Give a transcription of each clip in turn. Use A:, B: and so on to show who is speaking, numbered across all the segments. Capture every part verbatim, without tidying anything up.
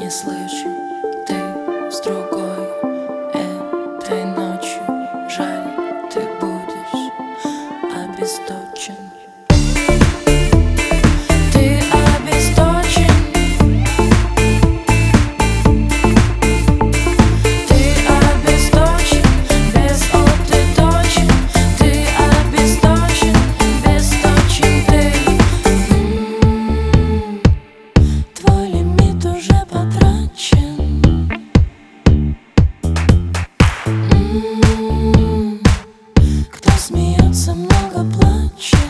A: не слышу, ты с другой этой ночью. Жаль, ты будешь обесточен. Ты обесточен. Ты обесточен, без ты точен. Ты обесточен, без точен ты. М-м-м. Твой лимит уже потрачен. М-м-м. Кто смеется, много плачет.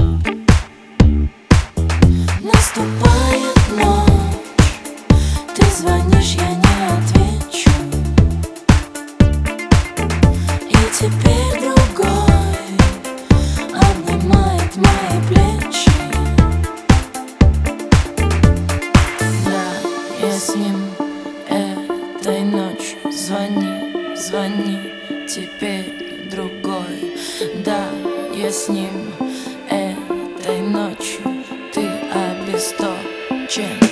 A: Наступает ночь, ты звонишь, я не отвечу. И теперь другой обнимает мои плечи. Да, я с ним этой ночью. Звони, звони, теперь другой. Да, я с ним этой ночью. Ты обесточен.